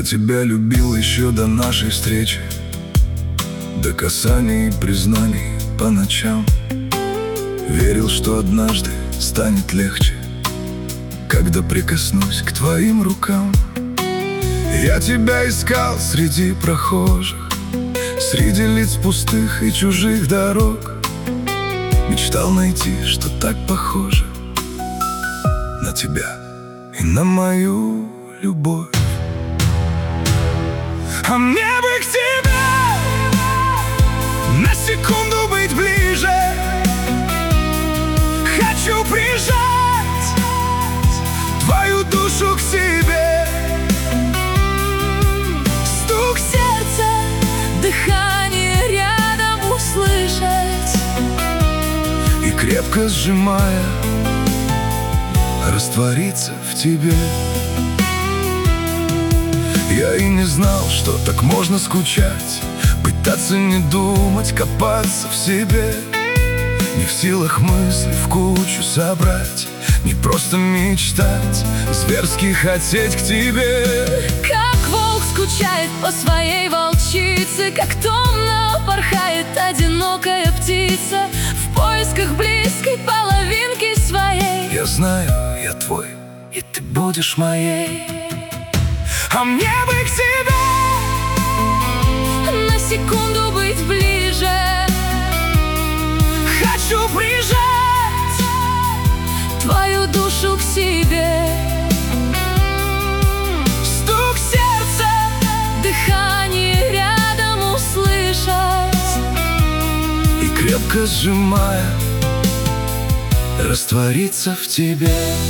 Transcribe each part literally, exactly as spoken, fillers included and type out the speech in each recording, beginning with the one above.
тебя любил еще до нашей встречи, до касаний и признаний по ночам. Верил, что однажды станет легче, когда прикоснусь к твоим рукам. Я тебя искал среди прохожих, среди лиц пустых и чужих дорог. Мечтал найти, что так похоже на тебя и на мою любовь. А мне бы к тебе на секунду быть ближе. Хочу прижать твою душу к себе. Стук сердца, дыхание рядом услышать. И крепко сжимая, раствориться в тебе. Я и не знал, что так можно скучать, пытаться не думать, копаться в себе. Не в силах мысли в кучу собрать, не просто мечтать, зверски хотеть к тебе. Как волк скучает по своей волчице, как томно порхает одинокая птица в поисках близкой половинки своей. Я знаю, я твой, и ты будешь моей. А мне бы к тебе на секунду быть ближе. Хочу прижать твою душу к себе. Стук сердца, дыхание рядом услышать. и крепко сжимая, раствориться в тебе.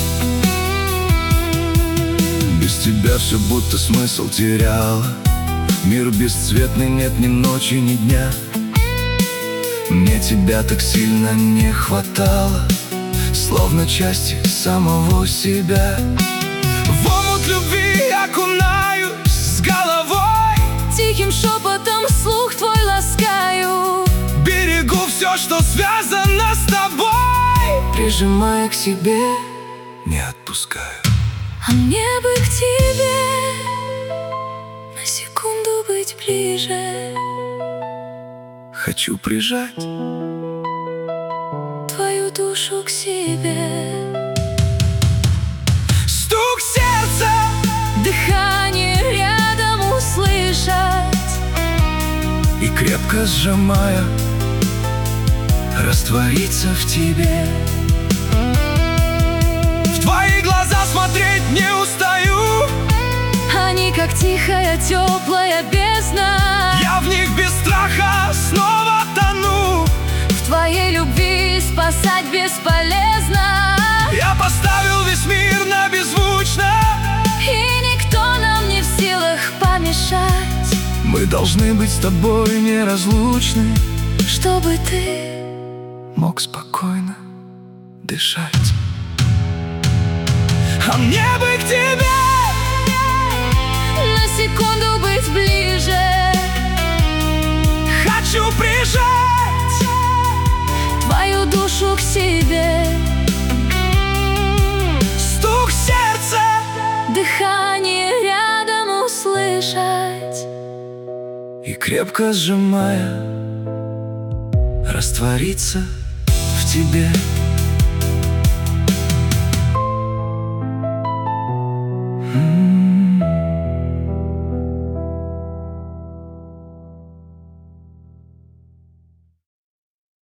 Без тебя все будто смысл теряло. Мир бесцветный, нет ни ночи, ни дня. Мне тебя так сильно не хватало, словно части самого себя. В омут любви окунаюсь с головой, Тихим шепотом слух твой ласкаю. берегу все, что связано с тобой, Прижимая к себе, не отпускаю. а мне бы к тебе на секунду быть ближе. Хочу прижать Твою душу к себе. стук сердца, Дыхание рядом услышать. и крепко сжимая, раствориться в тебе. В твои глаза смотреть не устаю. Они как тихая теплая бездна. Я в них без страха снова тону. В твоей любви спасать бесполезно. Я поставил весь мир на беззвучно. И никто нам не в силах помешать. Мы должны быть с тобой неразлучны, Чтобы ты мог спокойно дышать. А мне бы к тебе на секунду быть ближе. хочу прижать Твою душу к себе. стук сердца, Дыхание рядом услышать. и крепко сжимая, раствориться в тебе. М-м-м.